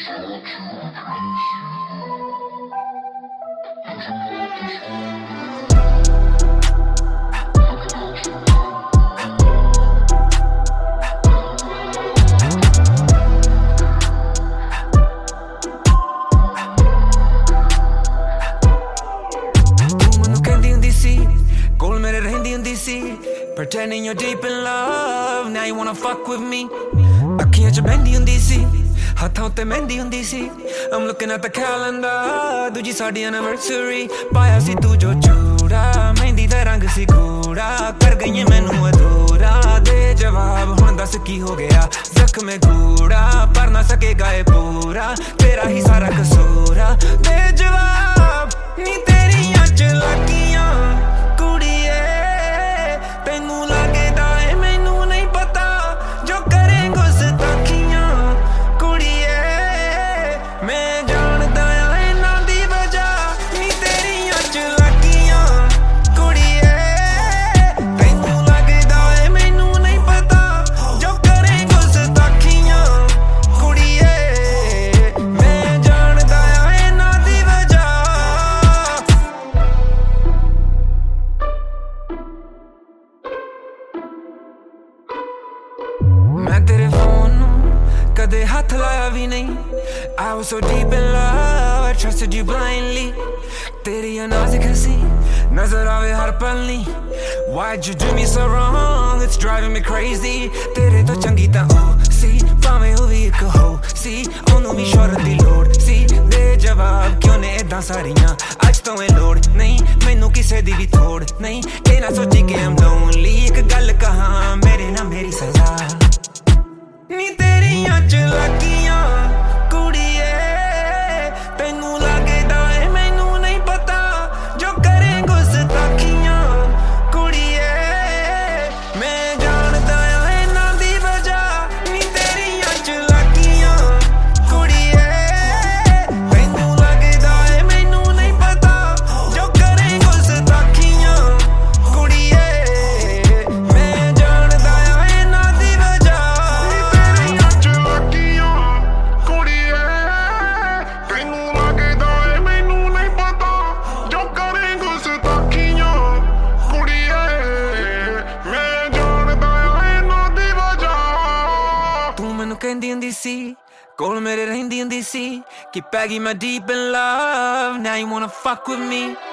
Pretending you're deep in love, now you wanna fuck with me. ਅੱਖੀਆਂ ਚ ਬਹਿੰਦੀ ਹੁੰਦੀ ਸੀ, ਹੱਥਾਂ ਉੱਤੇ ਮਹਿੰਦੀ ਹੁੰਦੀ ਸੀ. I'm looking at the calendar, ਦੂਜੀ ਸਾਡੀ anniversary. ਪਾਇਆ ਸੀ ਤੂੰ ਜੋ ਚੂੜਾ, ਮਹਿੰਦੀ ਦਾ ਰੰਗ ਸੀ ਗੂੜਾ. ਕਰ ਗਈ ਮੈਨੂੰ ਅਧੂਰਾ, ਦੇ ਜਵਾਬ ਹੁਣ ਦੱਸ ਕੀ ਹੋ ਗਿਆ. ਜ਼ਖਮ ਗੂੜਾ, ਪਰ ਨਾ ਸਕੇਗਾ ਇਹ ਪੂਰਾ. ਤੇਰਾ ਹੀ ਸਾਰਾ ਕਸੂਰ ਆ, ਦੇ ਜਵਾਬ. ਨੀ ਤੇਰੀਆਂ ਚਲਾਕੀਆਂ ਕੁੜੀਏ, ਤੈਨੂੰ ਲੱਗਦਾ ਏ ਮੈਨੂੰ ਨਹੀਂ ਪਤਾ. ਜੋ ਕਰੇ ਗੁਸਤਾਖੀਆਂ ਕੁੜੀਏ, ਮੈਂ ਜਾਣਦਾ ਆ ਇਹਨਾਂ ਦੀ ਵਜ੍ਹਾ. ਨੀ ਤੇਰੀਆਂ ਚਲਾਕੀਆਂ ਕੁੜੀਏ, ਤੈਨੂੰ ਲੱਗਦਾ ਏ ਮੈਨੂੰ ਨਹੀਂ ਪਤਾ. ਜੋ ਕਰੇ ਗੁਸਤਾਖੀਆਂ ਕੁੜੀਏ, ਮੈਂ ਜਾਣਦਾ ਆ ਇਹਨਾਂ ਦੀ ਵਜ੍ਹਾ. ਮੈਂ ਤੇਰੇ ਫੋਨ ਨੂੰ ਕਦੇ ਹੱਥ ਲਾਇਆ ਵੀ ਨਹੀਂ. I was so deep in love, I trusted you blindly. ਤੇਰੀ ਨਾਜ਼ੁਕ ਹੱਸੀ ਨਜ਼ਰ ਆਵੇ ਹਰ ਪਲ ਨੀ. Why'd you do me so wrong, it's driving me crazy. ਤੇਰੇ ਤੋਂ ਚੰਗੀ ਤਾਂ ਉਹ ਸੀ, ਭਾਵੇਂ ਉਹ ਵੀ ਇੱਕ ਹੋ ਸੀ. ਉਹਨੂੰ ਵੀ ਸ਼ੌਹਰਤ ਦੀ ਲੋੜ ਸੀ, ਦੇ ਜਵਾਬ ਕਿਉਂ ਨੇ ਏਦਾਂ ਸਾਰੀਆਂ. ਅੱਜ ਤੋਂ ਇਹ ਲੋੜ ਨਹੀਂ ਮੈਨੂੰ ਕਿਸੇ ਦੀ ਵੀ ਥੋੜ ਨਹੀਂ. ਇਹ ਨਾ ਸੋਚੀ ਕਿ I'm lonely, ਇੱਕ ਗੱਲ ਕਹਾਂ ਮੇਰੇ ਨਾਲ ਮੇਰੀ ਸਜ਼ਾ. ਨੀ ਤੇਰੀਆਂ ਚਲਾਕੀਆਂ ਕੁੜੀਏ, ਤੈਨੂੰ ਲੱਗਦਾ ਏ ਮੈਨੂੰ ਨਹੀਂ ਪਤਾ. ਜੋ ਕਰੇ ਗੁਸਤਾਖੀਆਂ ਕੁੜੀਏ, ਮੈਂ ਜਾਣਦਾ ਆ ਇਹਨਾਂ ਦੀ ਵਜ੍ਹਾ. ਨੀ ਤੇਰੀਆਂ ਚਲਾਕੀਆਂ ਕੁੜੀਏ, ਤੈਨੂੰ ਲੱਗਦਾ ਏ ਮੈਨੂੰ ਨਹੀਂ ਪਤਾ. ਜੋ ਕਰੇ ਗੁਸਤਾਖੀਆਂ ਕੁੜੀਏ, ਮੈਂ ਜਾਣਦਾ ਆ ਇਹਨਾਂ ਦੀ ਵਜ੍ਹਾ. ਕਹਿੰਦੀ ਹੁੰਦੀ ਸੀ, ਕੋਲ ਮੇਰੇ ਰਹਿੰਦੀ ਹੁੰਦੀ ਸੀ, ਕਿ ਪੈ ਗਈ ਮੈਂ deep in love, now you wanna fuck with me.